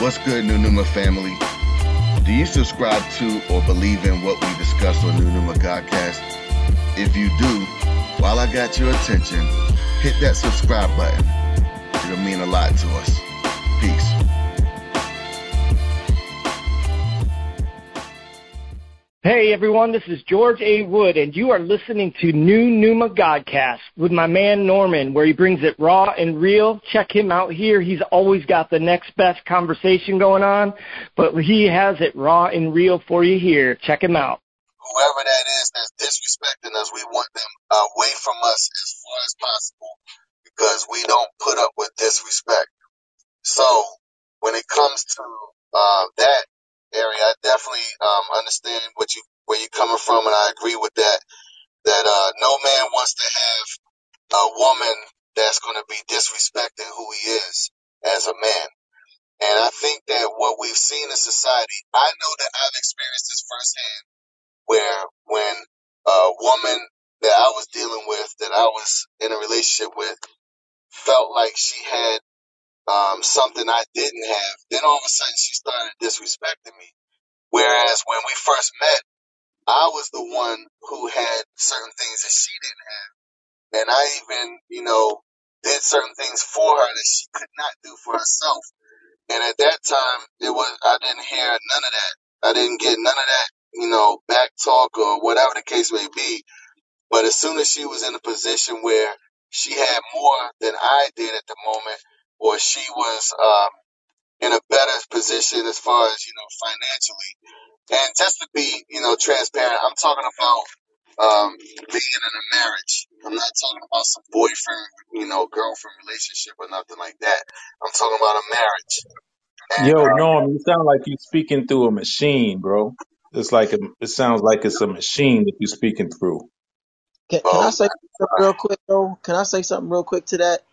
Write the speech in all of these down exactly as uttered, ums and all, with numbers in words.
What's good, New Numa family? Do you subscribe to or believe in what we discuss on New Numa Godcast? If you do, while I got your attention, hit that subscribe button. It'll mean a lot to us. Peace. Hey everyone, this is George A. Wood, and you are listening to New Numa Godcast with my man Norman, where he brings it raw and real. Check him out here. He's always got the next best conversation going on, but he has it raw and real for you here. Check him out. Whoever that is that's disrespecting us, we want them away from us as far as possible because we don't put up with disrespect. So when it comes to uh, that, area, I definitely um, understand what you where you're coming from, and I agree with that. That uh, no man wants to have a woman that's going to be disrespecting who he is as a man. And I think that what we've seen in society, I know that I've experienced this firsthand, where when a woman that I was dealing with, that I was in a relationship with, felt like she had um, something I didn't have, then all of a sudden she started disrespecting me. Whereas when we first met, I was the one who had certain things that she didn't have. And I even, you know, did certain things for her that she could not do for herself. And at that time, it was, I didn't hear none of that. I didn't get none of that, you know, back talk or whatever the case may be. But as soon as she was in a position where she had more than I did at the moment, or she was, um, in a better position as far as, you know, financially. And just to be, you know, transparent, I'm talking about um, being in a marriage. I'm not talking about some boyfriend, you know, girlfriend relationship or nothing like that. I'm talking about a marriage. And, Yo, uh, Norm, you sound like you speaking through a machine, bro. It's like a, it sounds like it's a machine that you're speaking through. Can, can I oh, say something real quick, though? Can I say something real quick to that?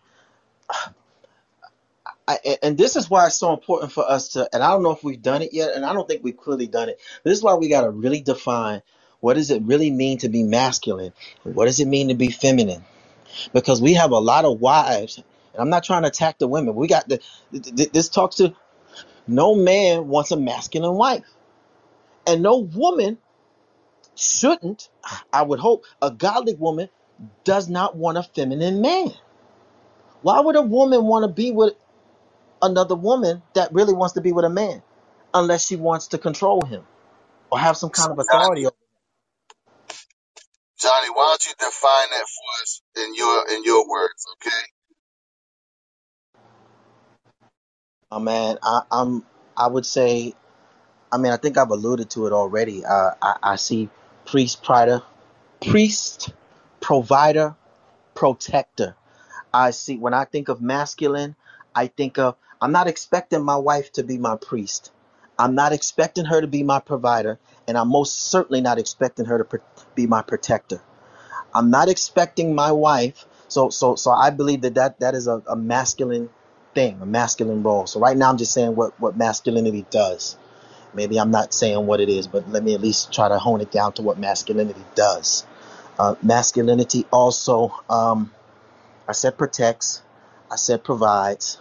I, and this is why it's so important for us to, and I don't know if we've done it yet, and I don't think we've clearly done it. This is why we got to really define what does it really mean to be masculine? What does it mean to be feminine? Because we have a lot of wives, and I'm not trying to attack the women. We got the, this talks to, no man wants a masculine wife. And no woman shouldn't, I would hope, a godly woman does not want a feminine man. Why would a woman want to be with another woman that really wants to be with a man unless she wants to control him or have some kind of authority over him? Johnny, why don't you define that for us in your in your words, okay? Oh, man, I, I'm I would say, I mean, I think I've alluded to it already. Uh, I, I see priest, prior, priest, provider, protector. I see, when I think of masculine, I think of, I'm not expecting my wife to be my priest. I'm not expecting her to be my provider, and I'm most certainly not expecting her to pr- be my protector. I'm not expecting my wife. So, so, so I believe that that, that is a, a masculine thing, a masculine role. So right now I'm just saying what, what masculinity does. Maybe I'm not saying what it is, but let me at least try to hone it down to what masculinity does. Uh, masculinity also, um, I said protects, I said provides,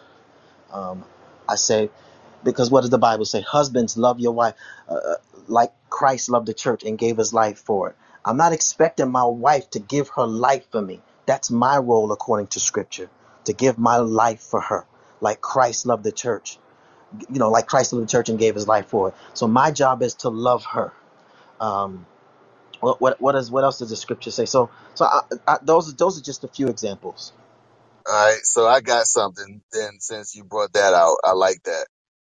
um, I say, because what does the Bible say? Husbands, love your wife uh, like Christ loved the church and gave his life for it. I'm not expecting my wife to give her life for me. That's my role according to scripture, to give my life for her like Christ loved the church, you know, like Christ loved the church and gave his life for it. So my job is to love her. Um, what, what, what, is, what else does the scripture say? So, so I, I, those, those are just a few examples. All right, so I got something then since you brought that out. I like that.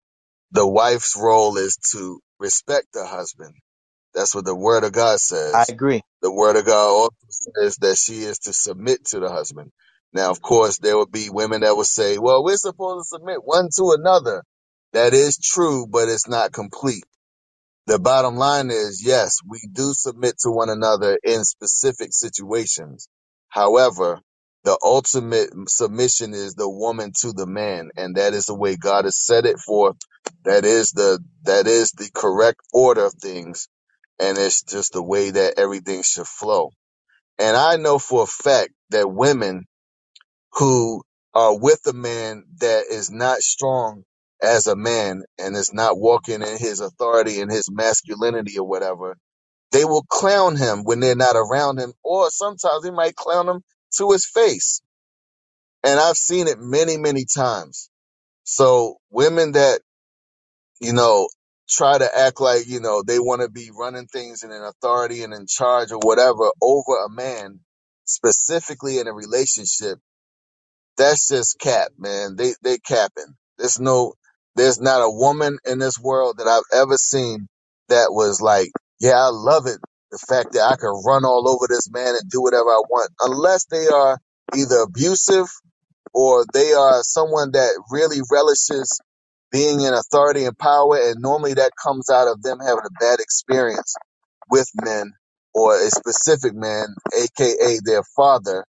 The wife's role is to respect the husband. That's what the word of God I says. agree. The word of God also says that she is to submit to the husband. Now, of course, there would be women that would say, well, we're supposed to submit one to another. That is true, but it's not complete. The bottom line is, yes, we do submit to one another in specific situations. However, the ultimate submission is the woman to the man, and that is the way God has set it forth. That is the that is the correct order of things, and it's just the way that everything should flow. And I know for a fact that women who are with a man that is not strong as a man and is not walking in his authority and his masculinity or whatever, they will clown him when they're not around him, or sometimes they might clown him to his face. And I've seen it many, many times. So women that, you know, try to act like, you know, they want to be running things and in authority and in charge or whatever over a man, specifically in a relationship, that's just cap, man. They they capping. There's no, there's not a woman in this world that I've ever seen that was like, yeah, I love it. The fact that I can run all over this man and do whatever I want, unless they are either abusive or they are someone that really relishes being in authority and power. And normally that comes out of them having a bad experience with men or a specific man, aka their father,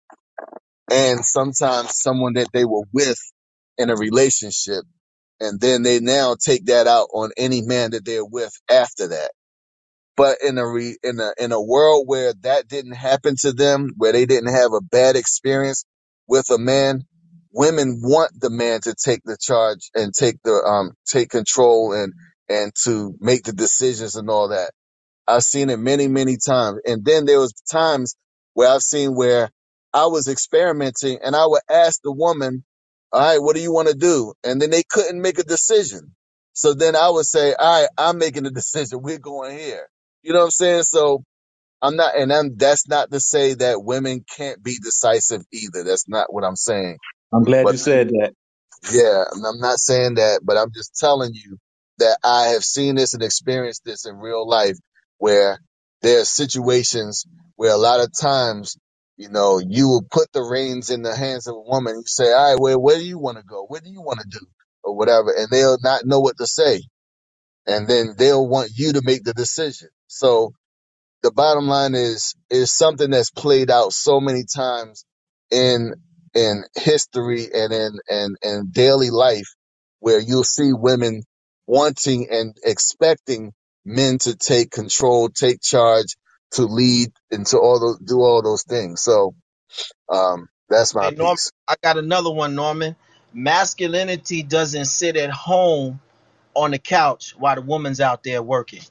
and sometimes someone that they were with in a relationship, and then they now take that out on any man that they're with after that. But in a re, in a in a world where that didn't happen to them, where they didn't have a bad experience with a man, women want the man to take the charge and take the um take control and and to make the decisions and all that. I've seen it many, many times. And then there was times where I've seen where I was experimenting and I would ask the woman, all right, what do you want to do? And then they couldn't make a decision. So then I would say, all right, I'm making the decision. We're going here. You know what I'm saying? So I'm not, and I'm, that's not to say that women can't be decisive either. That's not what I'm saying. I'm glad But you said that. yeah, and I'm not saying that, but I'm just telling you that I have seen this and experienced this in real life where there are situations where a lot of times, you know, you will put the reins in the hands of a woman. You say, all right, well, where do you want to go? What do you want to do? Or whatever. And they'll not know what to say. And then they'll want you to make the decision. So the bottom line is is something that's played out so many times in in history and in and in daily life, where you'll see women wanting and expecting men to take control, take charge, to lead, and to all those, do all those things. So um, that's my Hey, Norman, piece. I got another one, Norman. Masculinity doesn't sit at home on the couch while the woman's out there working.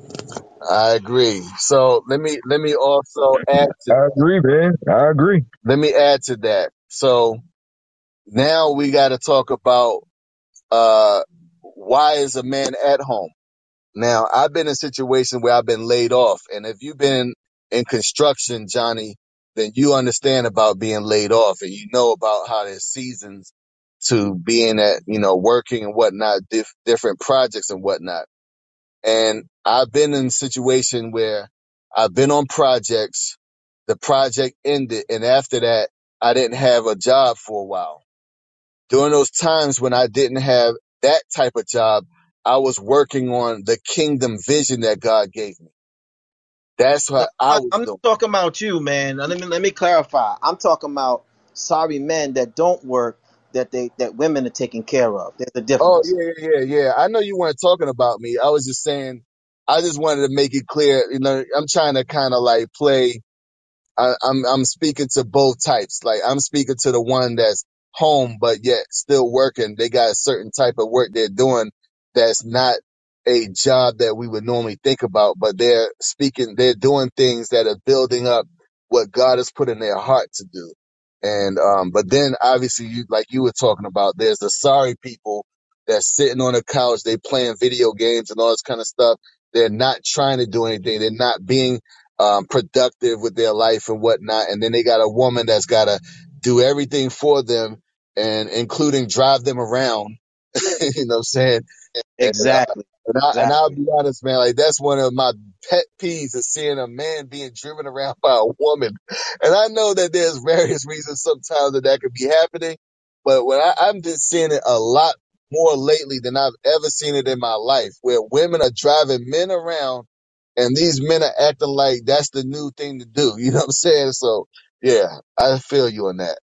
I agree. So let me let me also add to I agree, man. I agree. let me add to that. So now we got to talk about uh, why is a man at home? Now, I've been in situations where I've been laid off. And if you've been in construction, Johnny, then you understand about being laid off and you know about how there's seasons to being at, you know, working and whatnot, dif- different projects and whatnot. And I've been in a situation where I've been on projects, the project ended, and after that, I didn't have a job for a while. During those times when I didn't have that type of job, I was working on the kingdom vision that God gave me. That's No, what I I- was I'm not doing. talking about you, man. Let me let me clarify. I'm talking about sorry men that don't work, that they that women are taking care of. There's a Oh, difference. yeah, yeah, yeah, yeah. I know you weren't talking about me. I was just saying, I just wanted to make it clear. You know, I'm trying to kind of like play I, I'm I'm speaking to both types. Like I'm speaking to the one that's home but yet still working. They got a certain type of work they're doing that's not a job that we would normally think about, but they're speaking, they're doing things that are building up what God has put in their heart to do. And um, but then obviously, you like you were talking about, there's the sorry people that's sitting on the couch, they playing video games and all this kind of stuff. They're not trying to do anything. They're not being um, productive with their life and whatnot. And then they got a woman that's got to do everything for them and including drive them around. You know what I'm saying? And, uh, Exactly. and, I, and I'll Exactly. be honest, man, like that's one of my pet peeves is seeing a man being driven around by a woman. And I know that there's various reasons sometimes that that could be happening, but when I, I'm just seeing it a lot more lately than I've ever seen it in my life, where women are driving men around and these men are acting like that's the new thing to do. You know what I'm saying? So yeah, I feel you on that.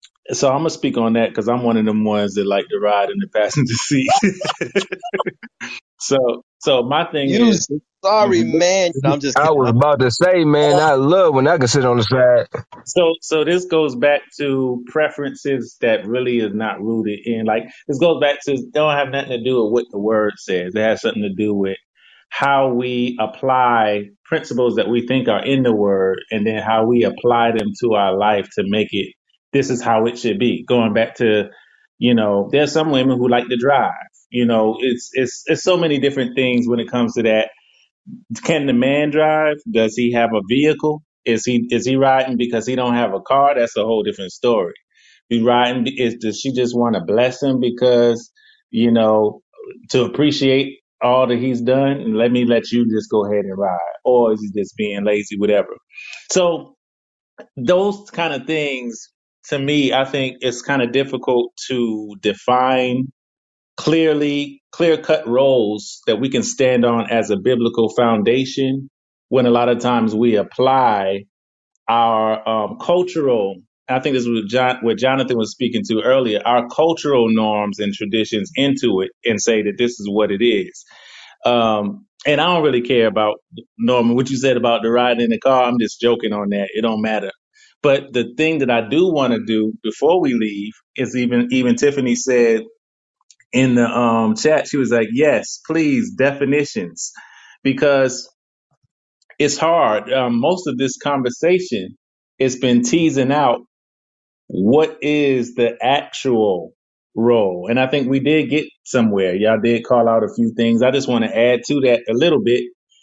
So I'm gonna speak on that because I'm one of them ones that like to ride in the passenger seat. So So my thing You is, sorry, mhm. man. No, I'm just I kidding. was I'm, about to say, man, I love when I can sit on the side. so so this goes back to preferences that really is not rooted in, like, this goes back to, don't have nothing to do with what the word says. It has something to do with how we apply principles that we think are in the word, and then how we apply them to our life to make it, this is how it should be. Going back to, you know, there's some women who like to drive. You know, it's it's it's so many different things when it comes to that. Can the man drive? Does he have a vehicle? Is he is he riding because he don't have a car? That's a whole different story. He riding, is does she just want to bless him because, you know, to appreciate all that he's done, and let me let you just go ahead and ride, or is he just being lazy, whatever? So those kind of things, to me, I think it's kind of difficult to define clearly, clear cut roles that we can stand on as a biblical foundation, when a lot of times we apply our um, cultural, I think this was John, what Jonathan was speaking to earlier, our cultural norms and traditions into it, and say that this is what it is. Um, and I don't really care about, Norman, what you said about the riding in the car. I'm just joking on that. It don't matter. But the thing that I do want to do before we leave is, even even Tiffany said in the um, chat, she was like, yes, please, definitions, because it's hard. Um, most of this conversation, it's been teasing out what is the actual role. And I think we did get somewhere. Y'all did call out a few things. I just want to add to that a little bit.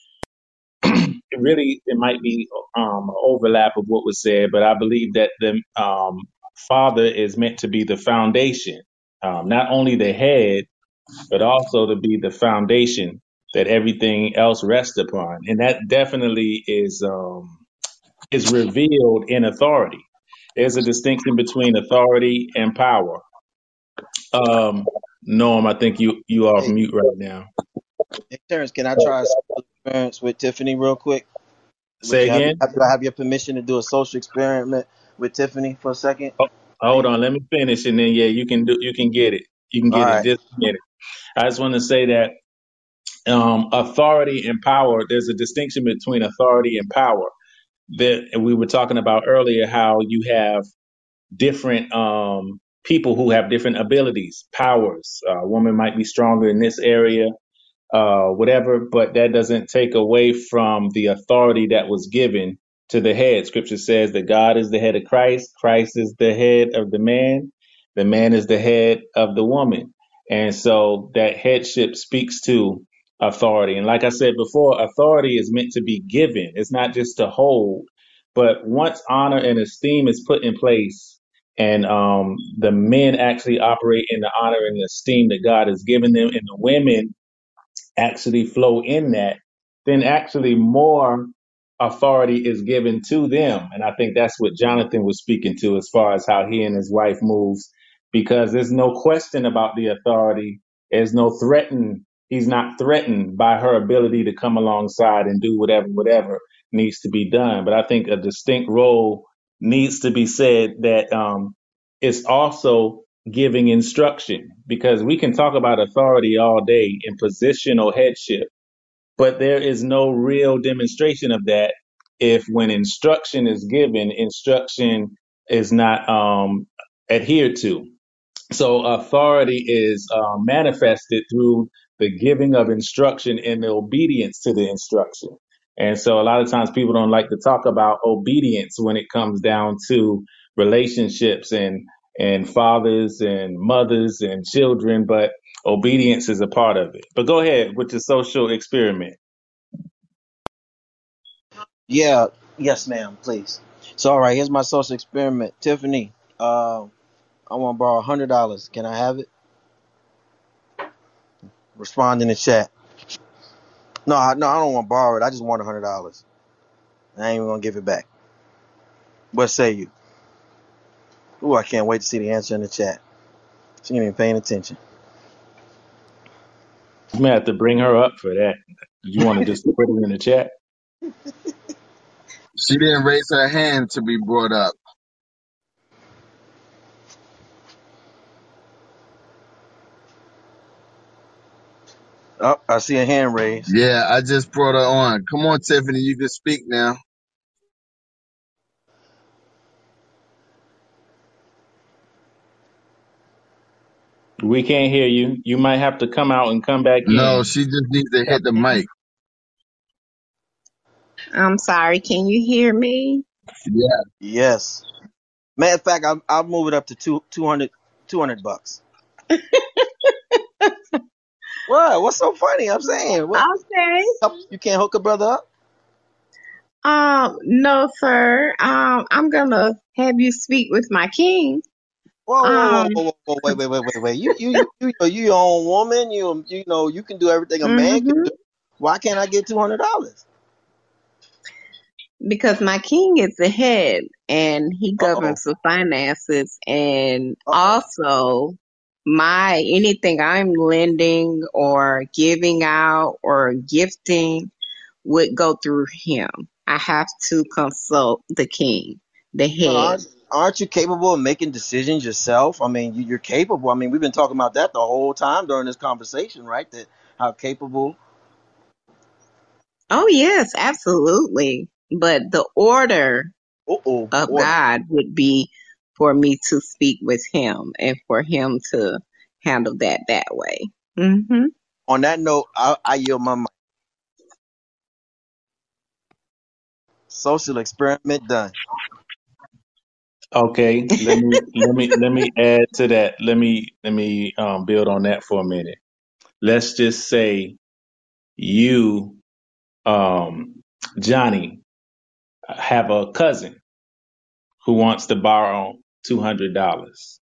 It really, it might be um, an overlap of what was said, but I believe that the um, father is meant to be the foundation, um, not only the head, but also to be the foundation that everything else rests upon. And that definitely is um, is revealed in authority. There's a distinction between authority and power. Um, Norm, I think you you are off hey, mute right now. hey, Terrence, can I try a social experience with Tiffany real quick? Would Say you have, again. do I have your permission to do a social experiment with Tiffany for a second? Oh, hold on, let me finish, and then yeah, you can do you can get it. You can All get it. right. Just a minute. I just want to say that um, authority and power. There's a distinction between authority and power. That we were talking about earlier, how you have different um, people who have different abilities, powers. Uh, a woman might be stronger in this area, uh, whatever, but that doesn't take away from the authority that was given to the head. Scripture says that God is the head of Christ, Christ is the head of the man, the man is the head of the woman. And so that headship speaks to authority. And like I said before, authority is meant to be given, it's not just to hold. But once honor and esteem is put in place, and um, the men actually operate in the honor and esteem that God has given them, and the women actually flow in that, then actually more authority is given to them. And I think that's what Jonathan was speaking to, as far as how he and his wife moves, because there's no question about the authority. There's no threaten. He's not threatened by her ability to come alongside and do whatever, whatever needs to be done. But I think a distinct role needs to be said, that um, it's also giving instruction, because we can talk about authority all day in positional headship, but there is no real demonstration of that if, when instruction is given, instruction is not um, adhered to. So authority is uh, manifested through the giving of instruction and the obedience to the instruction. And so a lot of times people don't like to talk about obedience when it comes down to relationships and and fathers and mothers and children, but obedience is a part of it. But go ahead with the social experiment. Yeah. Yes, ma'am. Please. So, all right. Here's my social experiment. Tiffany, uh, I want to borrow a hundred dollars. Can I have it? Respond in the chat. No, I, no, I don't want to borrow it. I just want a hundred dollars. I ain't even gonna give it back. What say you? Ooh, I can't wait to see the answer in the chat. She ain't even paying attention. You may have to bring her up for that. Did you want to just put it in the chat? She didn't raise her hand to be brought up. Oh, I see a hand raised. Yeah, I just brought her on. Come on, Tiffany, you can speak now. We can't hear you. You might have to come out and come back No, in. she just needs to hit the mic. I'm sorry. Can you hear me? Yeah. Yes. Matter of fact, I'll, I'll move it up to two, two hundred, two hundred bucks. What? What's so funny? I'm saying, what? Okay. You can't hook a brother up? Um, no, sir. Um, I'm gonna have you speak with my king. Whoa, whoa, whoa, Um, whoa, whoa, whoa, wait, wait, wait, wait, wait. You, you, you, you, know, you your own woman. You, you know, you can do everything a man can hmm do. Why can't I get two hundred dollars? because my king is the head and he Uh oh. governs the finances, and Uh oh. also my anything I'm lending or giving out or gifting would go through him. I have to consult the king, the But head. aren't, aren't you capable of making decisions yourself? I mean, you, you're capable. I mean, we've been talking about that the whole time during this conversation, right? That how capable. Oh, yes, absolutely. But the order Uh oh. of Order. God would be for me to speak with him and for him to handle that that way. hmm On that note, I, I yield my mic. Social experiment done. Okay, let me let me let me add to that. Let me let me um, build on that for a minute. Let's just say you, um, Johnny, have a cousin who wants to borrow two hundred dollars,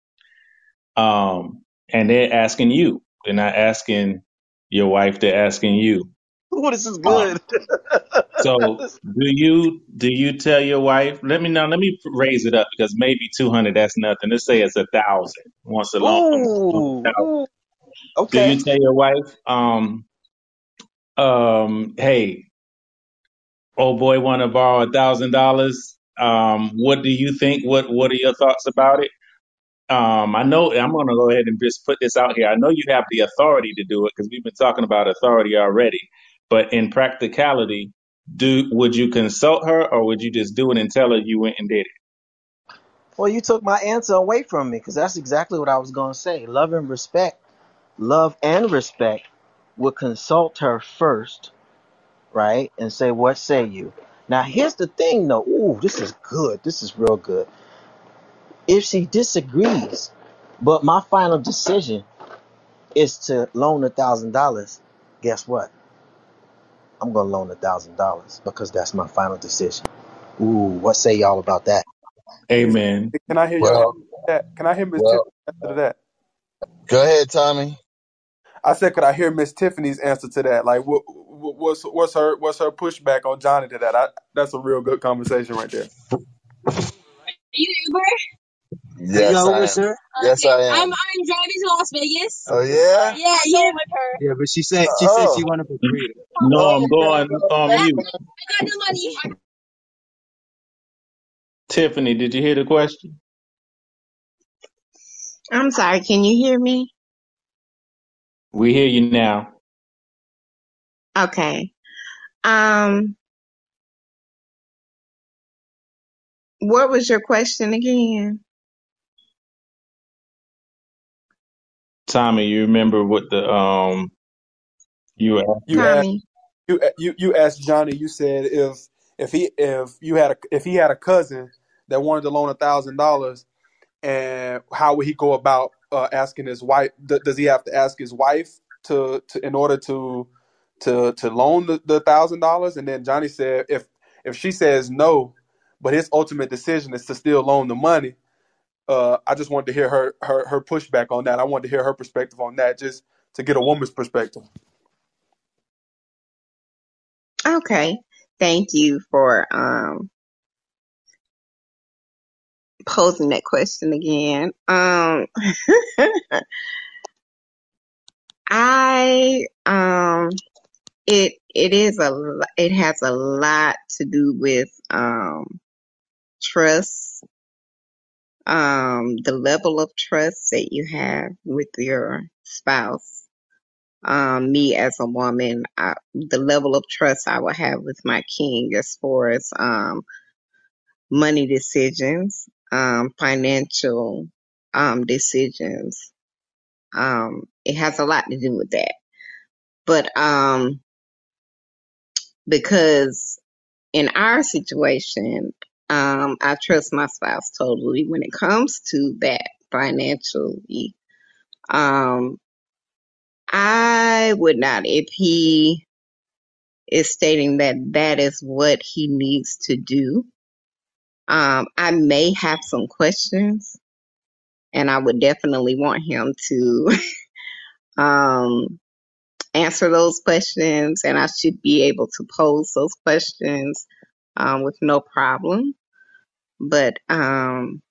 um, and they're asking you. They're not asking your wife. They're asking you. Oh, this is Uh, good. so do you do you tell your wife? Let me know. Let me raise it up because maybe two hundred. That's nothing. Let's say it's a thousand. Wants a loan. Ooh, ooh. Do Okay. you tell your wife, um, um, hey, old boy want to borrow a thousand dollars? Um, what do you think? What What are your thoughts about it? Um, I know I'm going to go ahead and just put this out here. I know you have the authority to do it because we've been talking about authority already. But in practicality, do would you consult her or would you just do it and tell her you went and did it? Well, you took my answer away from me because that's exactly what I was going to say. Love and respect, love and respect would consult her first, right? And say, what say you? Now, here's the thing though. Ooh, this is good. This is real good. If she disagrees, but my final decision is to loan a thousand dollars, guess what? I'm gonna loan a thousand dollars because that's my final decision. Ooh, what say y'all about that? Hey, Amen. can I hear y'all? Well, That can I hear Miss well, Tiffany's answer to that? go ahead, Tommy. I said, could I hear Miss Tiffany's answer to that? Like, what, what what's what's her what's her pushback on Johnny to that? I, that's a real good conversation right there. You Uber? Are you Yes, out I with am. her? Yes, Okay. I am. I'm I'm driving to Las Vegas. Oh yeah. Yeah, I'm yeah. Going with her. Yeah, but she said she said Oh. she wanted for three. No, Oh. I'm going on I, mute. I got the money. Tiffany, did you hear the question? I'm sorry. Can you hear me? We hear you now. Okay. Um, what was your question again? Tommy, you remember what the um you were You asking? asked Tommy. you you you asked Johnny. You said if if he if you had a if he had a cousin that wanted to loan a thousand dollars, and how would he go about uh, asking his wife? D- does he have to ask his wife to, to in order to to to loan the, the thousand dollars? And then Johnny said if if she says no, but his ultimate decision is to still loan the money. Uh, I just wanted to hear her her her pushback on that. I wanted to hear her perspective on that, just to get a woman's perspective. Okay. Thank you for um posing that question again. Um, I um it it is a lo- it has a lot to do with um trust, um the level of trust that you have with your spouse. Um, me as a woman, I, the level of trust I would have with my king as far as um, money decisions, um, financial um, decisions. Um, it has a lot to do with that. But um, because in our situation, um, I trust my spouse totally when it comes to that financially. Um, I would not, if he is stating that that is what he needs to do. Um, I may have some questions, and I would definitely want him to um, answer those questions, and I should be able to pose those questions um, with no problem. But um,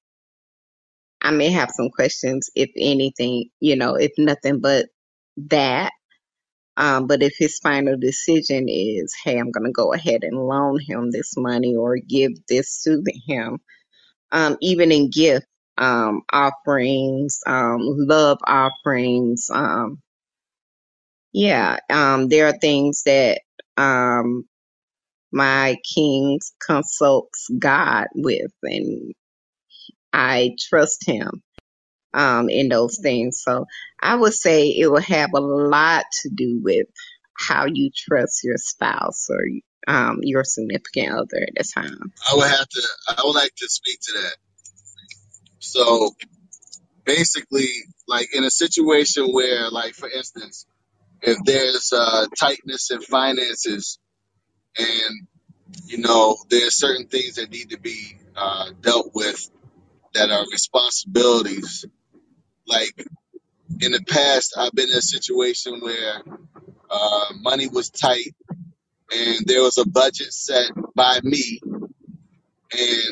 I may have some questions, if anything, you know, if nothing but that. Um, but if his final decision is, hey, I'm going to go ahead and loan him this money or give this to him, um, even in gift um, offerings, um, love offerings, um, yeah, um, there are things that um, my king consults God with, and I trust him um, in those things. So I would say it will have a lot to do with how you trust your spouse or um, your significant other at the time. I would have to, I would like to speak to that. So basically, like in a situation where, like, for instance, if there's uh, tightness in finances and, you know, there's certain things that need to be uh, dealt with that are responsibilities. Like in the past, I've been in a situation where uh, money was tight and there was a budget set by me, and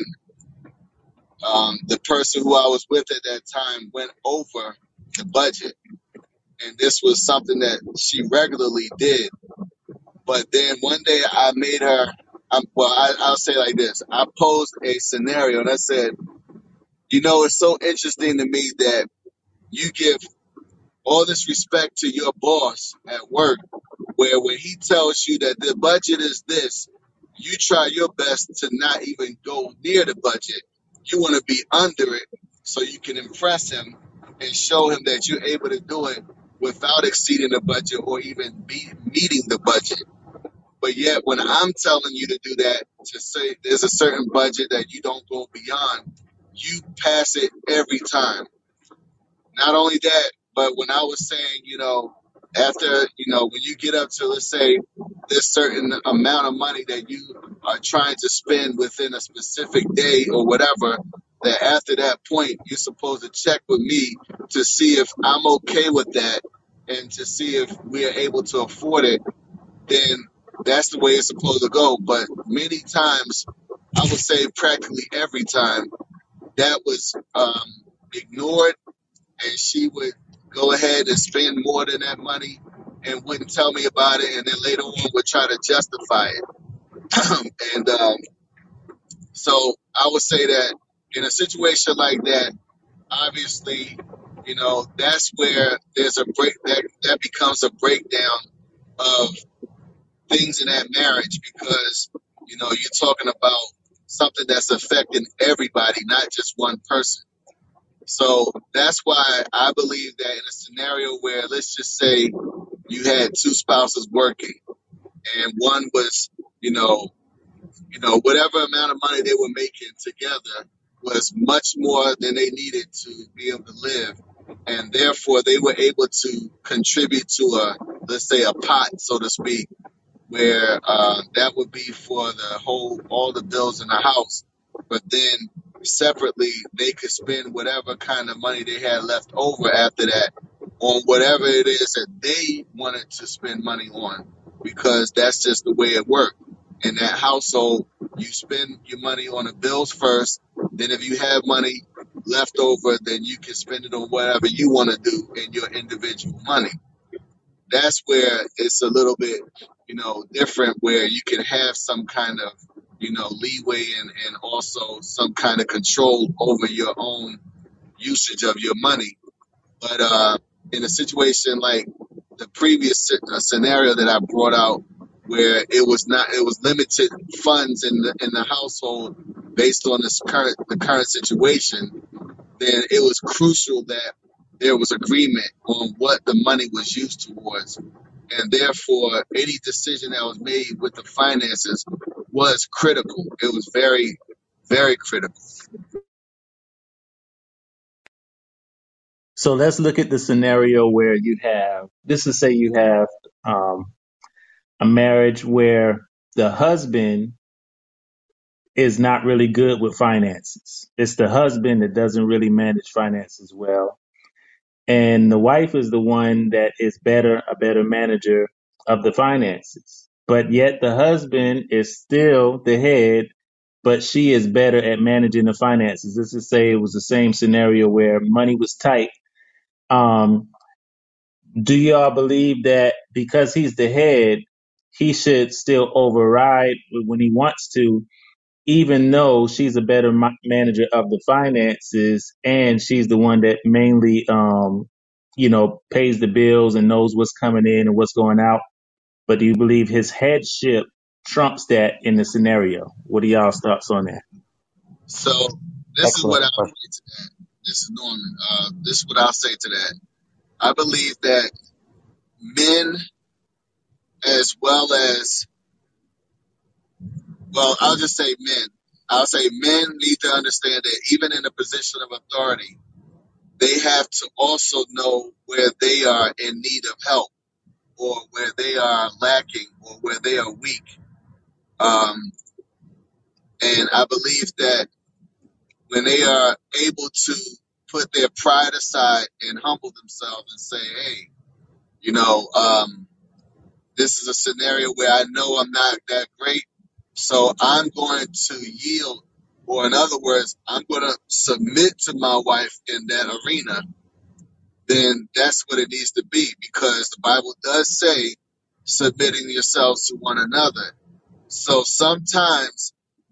um, the person who I was with at that time went over the budget. And this was something that she regularly did. But then one day I made her, um, well, I, I'll say it like this. I posed a scenario and I said, you know, it's so interesting to me that you give all this respect to your boss at work, where when he tells you that the budget is this, you try your best to not even go near the budget. You want to be under it so you can impress him and show him that you're able to do it without exceeding the budget or even be meeting the budget. But yet when I'm telling you to do that, to say there's a certain budget that you don't go beyond, you pass it every time. Not only that, but when I was saying, you know, after, you know, when you get up to, let's say, this certain amount of money that you are trying to spend within a specific day or whatever, that after that point, you're supposed to check with me to see if I'm okay with that and to see if we are able to afford it, then that's the way it's supposed to go. But many times, I would say practically every time, that was um, ignored, and she would go ahead and spend more than that money and wouldn't tell me about it, and then later on would try to justify it. and um, so I would say that in a situation like that, obviously, you know, that's where there's a break, that, that becomes a breakdown of things in that marriage, because, you know, you're talking about something that's affecting everybody, not just one person. So that's why I believe that in a scenario where, let's just say you had two spouses working and one was, you know, you know, whatever amount of money they were making together was much more than they needed to be able to live. And therefore they were able to contribute to a, let's say, a pot, so to speak, where uh, that would be for the whole, all the bills in the house. But then separately, they could spend whatever kind of money they had left over after that on whatever it is that they wanted to spend money on, because that's just the way it worked. In that household, you spend your money on the bills first. Then if you have money left over, then you can spend it on whatever you want to do in your individual money. That's where it's a little bit, you know, different, where you can have some kind of, you know, leeway and, and also some kind of control over your own usage of your money. But uh, in a situation like the previous uh, scenario that I brought out, where it was not, it was limited funds in the in the household based on this current the current situation, then it was crucial that there was agreement on what the money was used towards, and therefore any decision that was made with the finances was critical. It was very, very critical. So let's look at the scenario where you have, this is say you have um, a marriage where the husband is not really good with finances. It's the husband that doesn't really manage finances well. And the wife is the one that is better, a better manager of the finances. But yet the husband is still the head, but she is better at managing the finances. Let's just say it was the same scenario where money was tight. Um, do y'all believe that because he's the head, he should still override when he wants to, even though she's a better ma- manager of the finances and she's the one that mainly, um, you know, pays the bills and knows what's coming in and what's going out? But do you believe his headship trumps that in the scenario? What are y'all's thoughts on that? So this is Excellent what I'll question. say to that. This is Norman. Uh, this is what I'll say to that. I believe that men, as well as, well, I'll just say men. I'll say men need to understand that even in a position of authority, they have to also know where they are in need of help, or where they are lacking, or where they are weak. Um, and I believe that when they are able to put their pride aside and humble themselves and say, hey, you know, um, this is a scenario where I know I'm not that great, so I'm going to yield, or in other words, I'm going to submit to my wife in that arena, then that's what it needs to be, because the Bible does say submitting yourselves to one another. So sometimes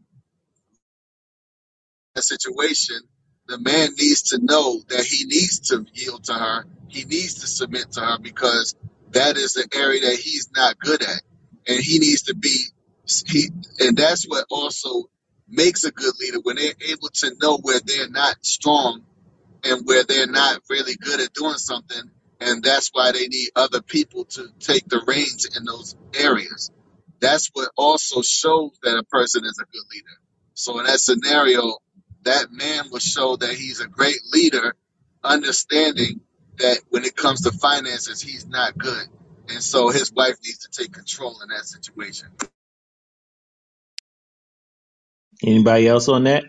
in a situation, the man needs to know that he needs to yield to her. He needs to submit to her, because that is the area that he's not good at. And he needs to be, he, and that's what also makes a good leader, when they're able to know where they're not strong and where they're not really good at doing something. And that's why they need other people to take the reins in those areas. That's what also shows that a person is a good leader. So in that scenario, that man will show that he's a great leader, understanding that when it comes to finances, he's not good. And so his wife needs to take control in that situation. Anybody else on that?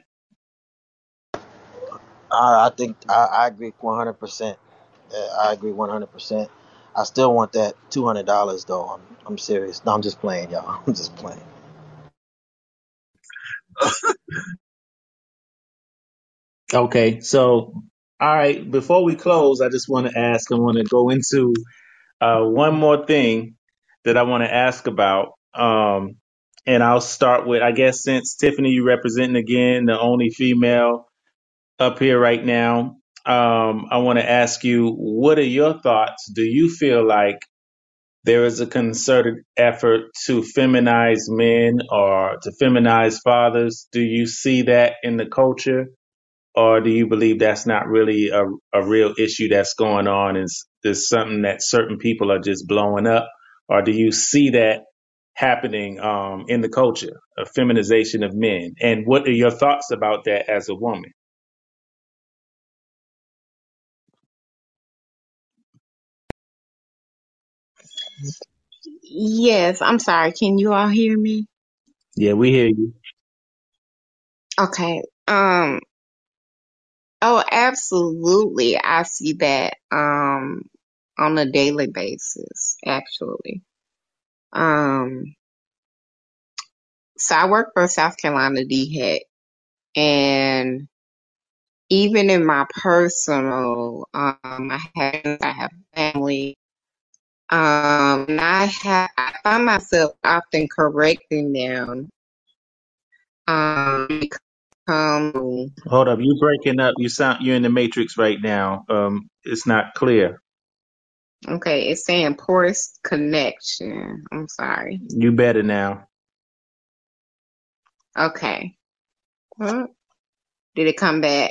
I, I think I, I agree one hundred percent. Uh, I agree one hundred percent. I still want that two hundred dollars though. I'm, I'm serious. No, I'm just playing, y'all. I'm just playing. Okay, so all right, before we close, I just want to ask, I want to go into uh, one more thing that I want to ask about. Um, and I'll start with, I guess, since Tiffany, you representing again, the only female up here right now, um, I want to ask you, what are your thoughts? Do you feel like there is a concerted effort to feminize men or to feminize fathers? Do you see that in the culture? Or do you believe that's not really a, a real issue that's going on, and there's something that certain people are just blowing up? Or do you see that happening um, in the culture, a feminization of men? And what are your thoughts about that as a woman? Yes, I'm sorry. Can you all hear me? Yeah, we hear you. Okay. Um, oh, absolutely. I see that, um, on a daily basis, actually. Um, so I work for South Carolina D H E C, and even in my personal, um, I have, I have family, um, and I have, I find myself often correcting them, um, become, Hold up, you breaking up. You sound you're in the matrix right now. Um, it's not clear. Okay, it's saying poor connection. I'm sorry. You better now. Okay. Huh? Did it come back?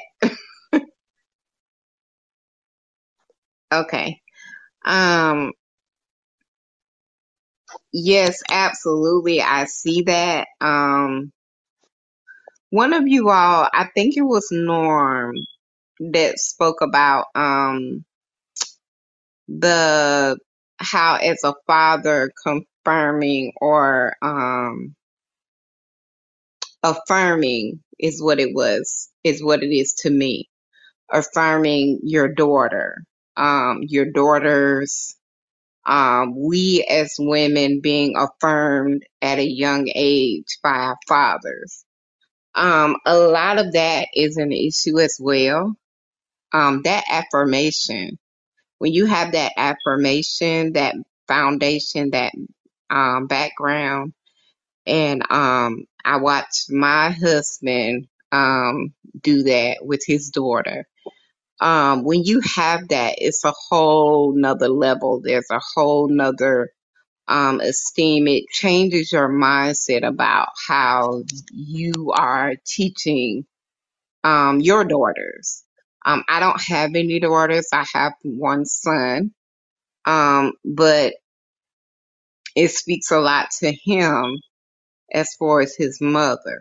Okay. Um, yes, absolutely. I see that. Um, one of you all, I think it was Norm, that spoke about um the how as a father confirming or um affirming is what it was, is what it is to me. Affirming your daughter, um, your daughters, um, we as women being affirmed at a young age by our fathers. Um, a lot of that is an issue as well. Um, that affirmation, when you have that affirmation, that foundation, that um, background, and um, I watched my husband um, do that with his daughter. Um, when you have that, it's a whole nother level. There's a whole nother um, esteem. It changes your mindset about how you are teaching um, your daughters. Um, I don't have any daughters. I have one son. Um, but it speaks a lot to him as far as his mother.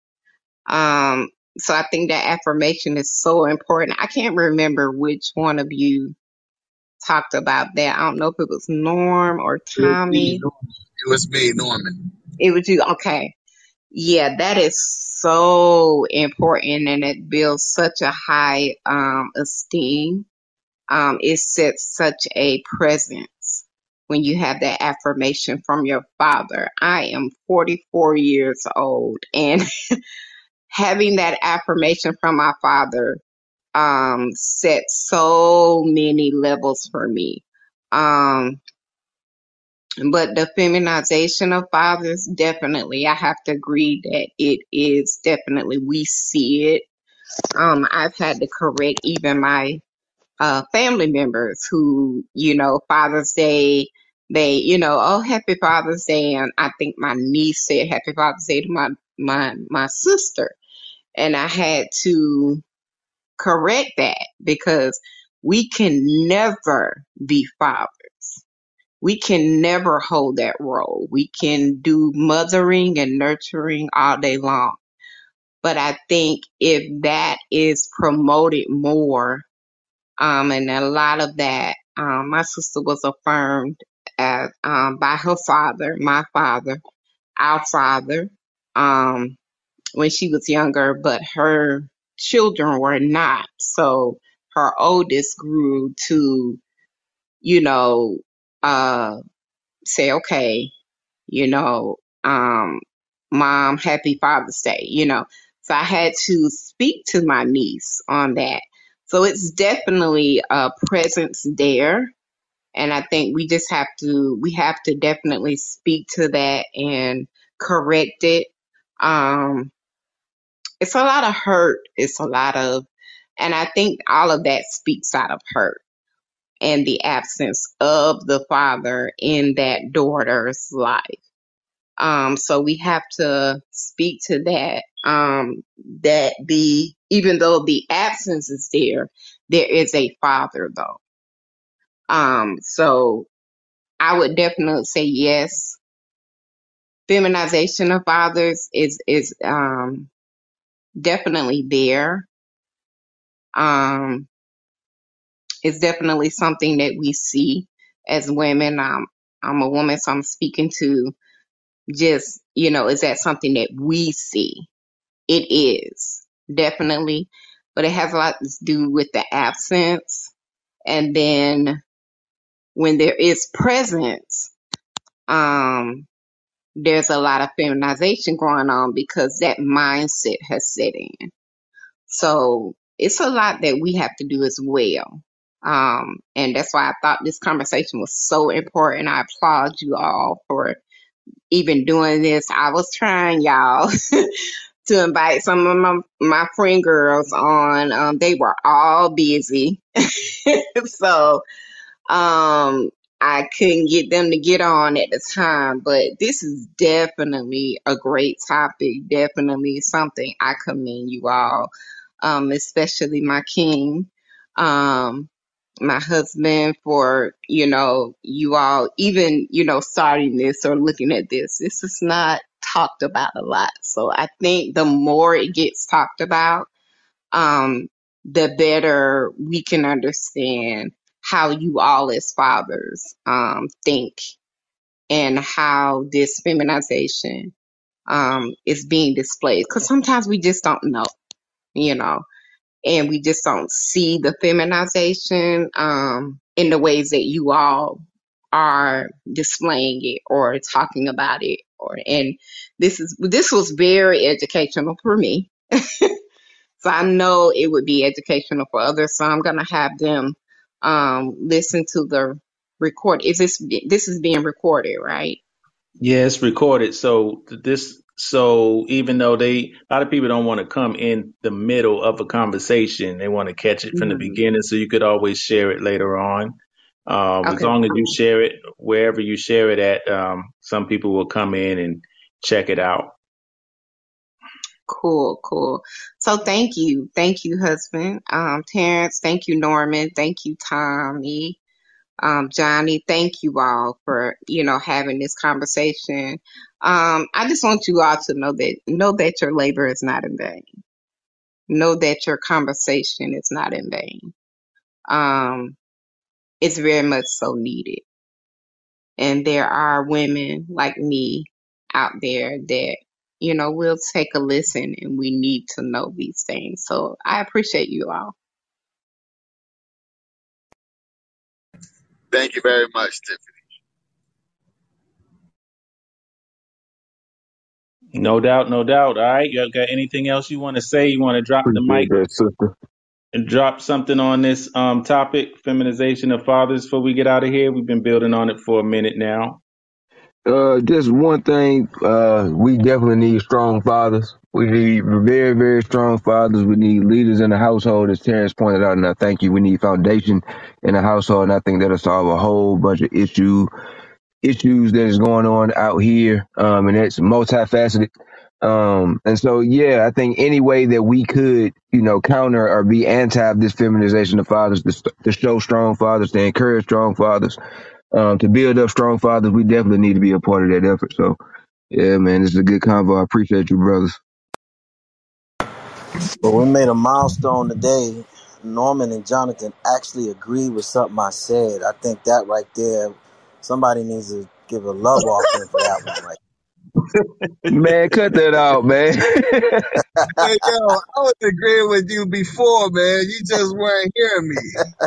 Um, so I think that affirmation is so important. I can't remember which one of you talked about that. I don't know if it was Norm or It was me, Tommy. Norman. It was me, Norman. It was you. Okay. Yeah, that is so important, and it builds such a high um, esteem. Um, it sets such a presence when you have that affirmation from your father. I am forty-four years old, and having that affirmation from my father um, set so many levels for me. Um, but the feminization of fathers, definitely, I have to agree that it is definitely, we see it. Um, I've had to correct even my uh, family members who, you know, Father's Day, they, you know, oh, happy Father's Day. And I think my niece said happy Father's Day to my, my, my sister. And I had to correct that because we can never be fathers. We can never hold that role. We can do mothering and nurturing all day long. But I think if that is promoted more, um, and a lot of that, um, my sister was affirmed as, um, by her father, my father, our father, um, when she was younger, but her children were not. So her oldest grew to, you know, uh, say, okay, you know, um, mom, happy Father's Day, you know. So I had to speak to my niece on that. So it's definitely a presence there. And I think we just have to, we have to definitely speak to that and correct it. Um, it's a lot of hurt. It's a lot of, and I think all of that speaks out of hurt and the absence of the father in that daughter's life. Um, so we have to speak to that, um, that the, even though the absence is there, there is a father though. Um, so I would definitely say yes. Feminization of fathers is, is, um, definitely there. Um, it's definitely something that we see as women. Um, I'm a woman, so I'm speaking to just, you know, is that something that we see? It is, definitely, but it has a lot to do with the absence. And then when there is presence, um, there's a lot of feminization going on because that mindset has set in. So it's a lot that we have to do as well. Um, and that's why I thought this conversation was so important. I applaud you all for even doing this. I was trying, y'all, to invite some of my, my friend girls on. Um, they were all busy. So Um, I couldn't get them to get on at the time, but this is definitely a great topic. Definitely something I commend you all, um, especially my king, um, my husband, for, you know, you all even, you know, starting this or looking at this. This is not talked about a lot. So I think the more it gets talked about, um, the better we can understand how you all as fathers um, think, and how this feminization um, is being displayed. Because sometimes we just don't know, you know, and we just don't see the feminization um, in the ways that you all are displaying it or talking about it. Or and this is this was very educational for me. So I know it would be educational for others. So I'm gonna have them um, listen to the record. Is this this is being recorded, right? Yeah, it's recorded. So this, so even though they, a lot of people don't want to come in the middle of a conversation, they want to catch it from the Mhm. beginning. So you could always share it later on. Um, as Okay, long as you cool, share it wherever you share it at, um, some people will come in and check it out. cool, cool. So thank you, thank you, husband, um, Terrence. Thank you, Norman. Thank you, Tommy. Um, Johnny, thank you all for, you know, having this conversation. Um, I just want you all to know that, know that your labor is not in vain. Know that your conversation is not in vain. Um, it's very much so needed. And there are women like me out there that, you know, will take a listen, and we need to know these things. So I appreciate you all. Thank you very much, Tiffany. No doubt, no doubt. All right. You got anything else you want to say? You want to drop the Appreciate mic that, sister. and drop something on this um, topic, feminization of fathers, before we get out of here? We've been building on it for a minute now. Uh, just one thing. Uh, we definitely need strong fathers. We need very, very strong fathers. We need leaders in the household, as Terrence pointed out, and I thank you. We need foundation in the household, and I think that'll solve a whole bunch of issue issues that is going on out here, um, and it's multifaceted. Um, and so, yeah, I think any way that we could, you know, counter or be anti this feminization of fathers, to, to show strong fathers, to encourage strong fathers, um, to build up strong fathers, we definitely need to be a part of that effort. So, yeah, man, this is a good convo. I appreciate you, brothers. But we made a milestone today. Norman and Jonathan actually agreed with something I said. I think that right there, somebody needs to give a love offering for that one, right? Man, cut that out, man. Hey, yo, I was agreeing with you before, man. You just weren't hearing me.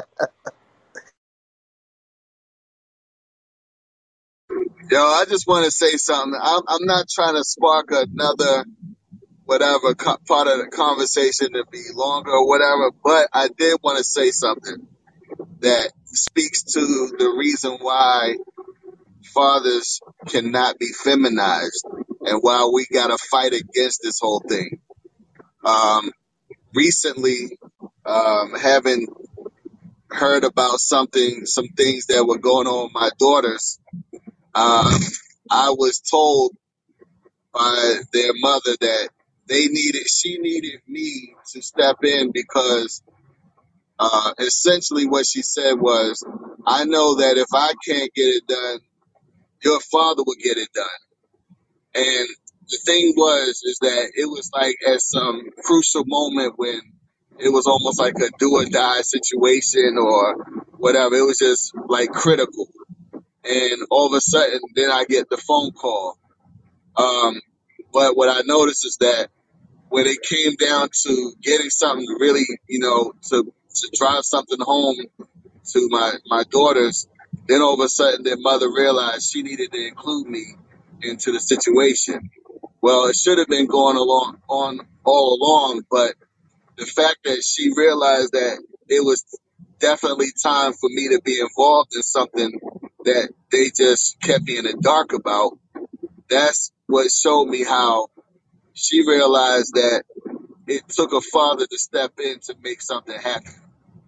Yo, I just want to say something. I'm, I'm not trying to spark another whatever co- part of the conversation to be longer or whatever, but I did want to say something that speaks to the reason why fathers cannot be feminized and why we got to fight against this whole thing. Um, recently, um, having heard about something, some things that were going on with my daughters, um, I was told by their mother that they needed, she needed me to step in because uh, essentially what she said was, I know that if I can't get it done, your father will get it done. And the thing was, is that it was like at some crucial moment when it was almost like a do or die situation or whatever. It was just like critical. And all of a sudden, then I get the phone call. Um, but what I noticed is that when it came down to getting something really, you know, to, to drive something home to my, my daughters, then all of a sudden their mother realized she needed to include me into the situation. Well, it should have been going along on all along, but the fact that she realized that it was definitely time for me to be involved in something that they just kept me in the dark about, that's what showed me how she realized that it took a father to step in to make something happen.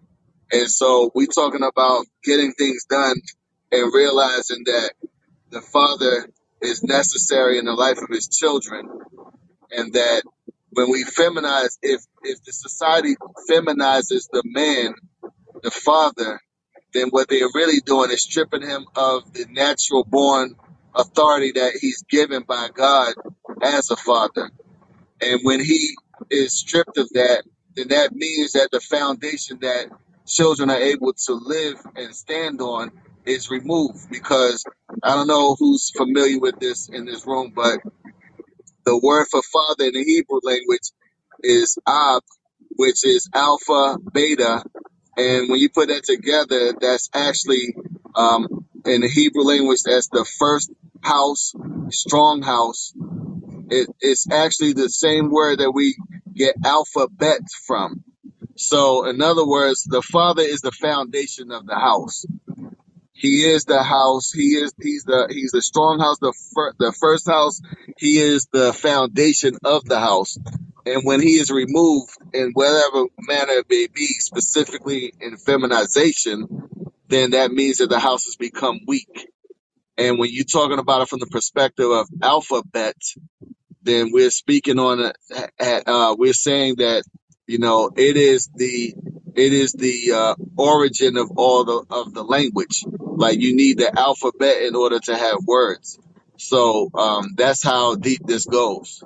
And so we talking about getting things done and realizing that the father is necessary in the life of his children, and that when we feminize, if if the society feminizes the man, the father, then what they're really doing is stripping him of the natural born authority that he's given by God as a father. And when he is stripped of that, then that means that the foundation that children are able to live and stand on is removed. Because I don't know who's familiar with this in this room, but the word for father in the Hebrew language is Ab, which is alpha, beta. And when you put that together, that's actually, um, in the Hebrew language, that's the first house, strong house. It, it's actually the same word that we get alphabet from. So, in other words, the father is the foundation of the house. He is the house. He is he's the he's the strong house, the fir- the first house. He is the foundation of the house. And when he is removed in whatever manner it may be, specifically in feminization, then that means that the house has become weak. And when you're talking about it from the perspective of alphabet, then we're speaking on it. Uh, we're saying that, you know, it is the it is the uh, origin of all the of the language. Like, you need the alphabet in order to have words. So um, that's how deep this goes.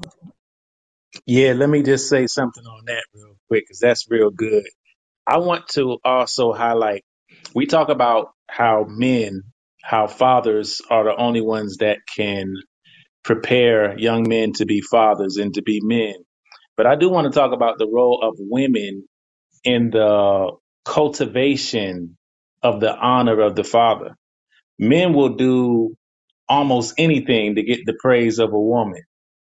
Yeah, let me just say something on that real quick, because that's real good. I want to also highlight, we talk about how men, how fathers are the only ones that can prepare young men to be fathers and to be men. But I do want to talk about the role of women in the cultivation of the honor of the father. Men will do almost anything to get the praise of a woman.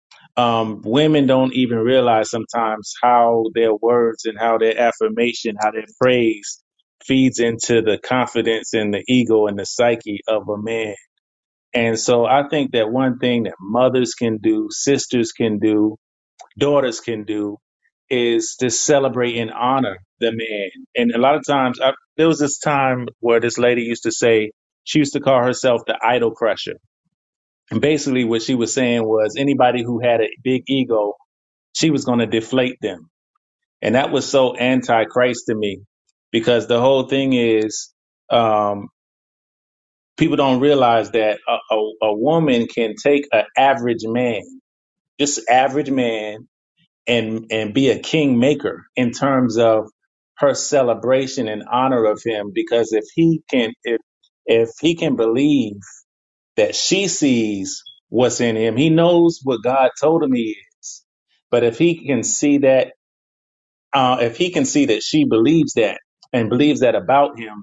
Um, women don't even realize sometimes how their words and how their affirmation, how their praise feeds into the confidence and the ego and the psyche of a man. And so I think that one thing that mothers can do, sisters can do, daughters can do is to celebrate and honor the man. And a lot of times, I, there was this time where this lady used to say, she used to call herself the idol crusher. And basically what she was saying was anybody who had a big ego, she was going to deflate them. And that was so anti-Christ to me, because the whole thing is, um, people don't realize that a, a, a woman can take an average man, just average man, and and be a kingmaker in terms of her celebration and honor of him. Because if he can, if if he can believe that she sees what's in him, he knows what God told him he is. But if he can see that, uh, if he can see that she believes that and believes that about him,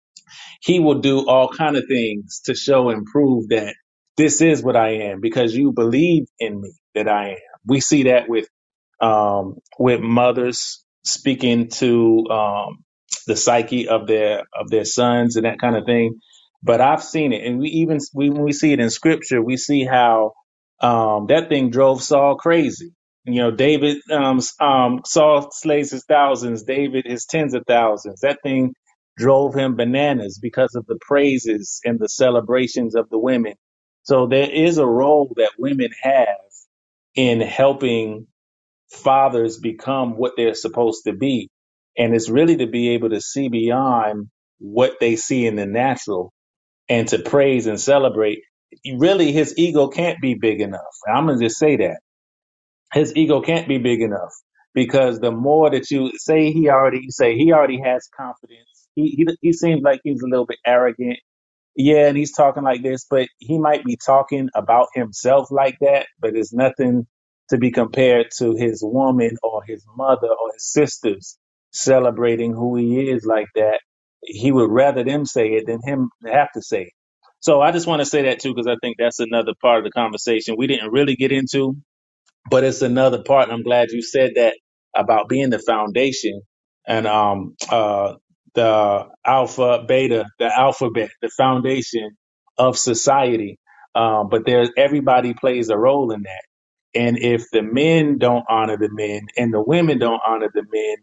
he will do all kind of things to show and prove that this is what I am, because you believe in me that I am. We see that with um, with mothers speaking to um, the psyche of their of their sons and that kind of thing. But I've seen it, and we even we, when we see it in scripture, we see how um, that thing drove Saul crazy. You know, David, um, um, Saul slays his thousands, David his tens of thousands. That thing drove him bananas because of the praises and the celebrations of the women. So there is a role that women have in helping fathers become what they're supposed to be. And it's really to be able to see beyond what they see in the natural and to praise and celebrate. Really, his ego can't be big enough. I'm going to just say that. His ego can't be big enough, because the more that you say, he already you say he already has confidence. He, he he seems like he's a little bit arrogant. Yeah, and he's talking like this, but he might be talking about himself like that, but it's nothing to be compared to his woman or his mother or his sisters celebrating who he is like that. He would rather them say it than him have to say it. So I just want to say that too, because I think that's another part of the conversation we didn't really get into, but it's another part. I'm glad you said that about being the foundation and um uh the alpha beta, the alphabet, the foundation of society. Um, but there's everybody plays a role in that. And if the men don't honor the men and the women don't honor the men,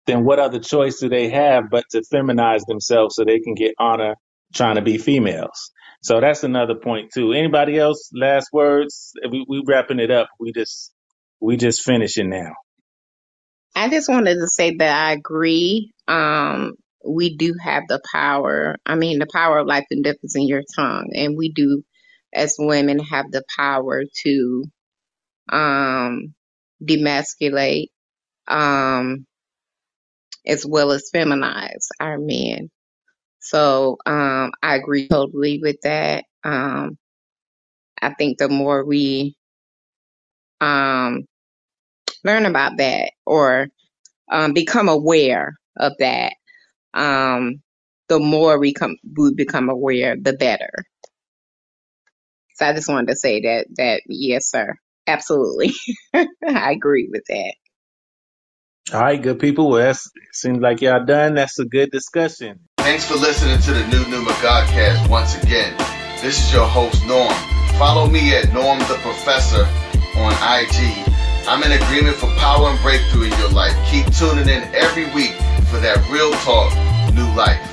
then what other choice do they have but to feminize themselves so they can get honor trying to be females? So that's another point too. Anybody else? Last words? We we wrapping it up. We just we just finishing now. I just wanted to say that I agree. Um, we do have the power. I mean, the power of life and death is in your tongue, and we do, as women, have the power to um, demasculate, um, as well as feminize our men. So um, I agree totally with that. Um, I think the more we um, learn about that or um, become aware of that, um, the more we come we become aware, the better. So I just wanted to say that that yes, sir, absolutely, I agree with that. All right, good people. Well, that's, seems like y'all done. That's a good discussion. Thanks for listening to the New Numa Godcast once again. This is your host, Norm. Follow me at Norm the Professor on I G. I'm in agreement for power and breakthrough in your life. Keep tuning in every week for that real talk, new life.